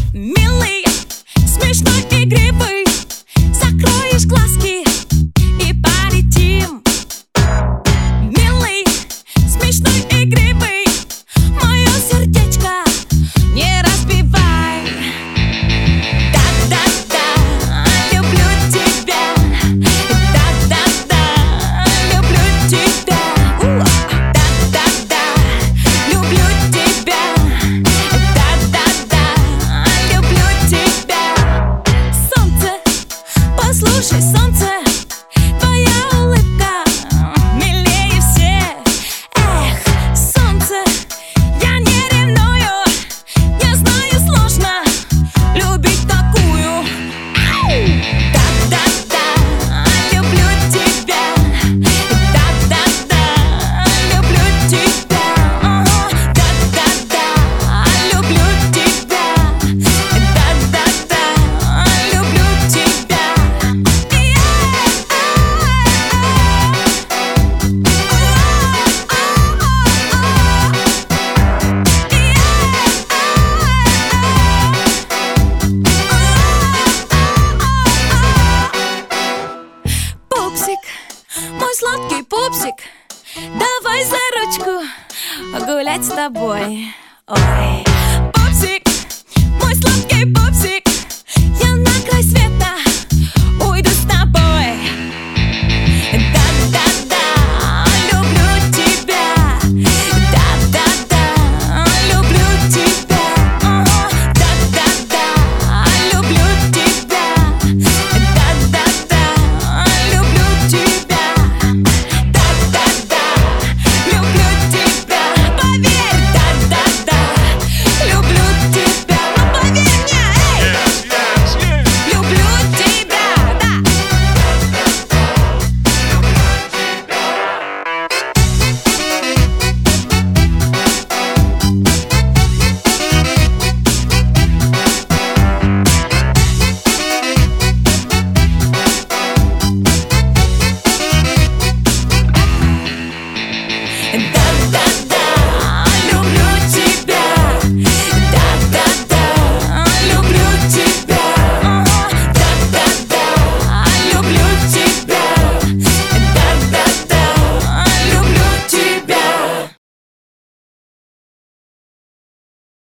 Милый, смешной, игривый, закроешь глазки и полетим. Милый, смешной, игривый, мое сердечко не разбивай. Да-да-да, люблю тебя. Да-да-да, люблю тебя. Да-да-да, люблю тебя. Да-да-да, люблю тебя. Солнце, послушай, солнце, твоя улыбка милее всех. Эх, солнце, я не ревную, я знаю, сложно любить такую. Да-да-да, люблю тебя. Да-да-да, люблю тебя. Да-да-да, люблю тебя. Да-да-да, люблю тебя. Пупсик, мой сладкий пупсик, давай за ручку гулять с тобой. Ой.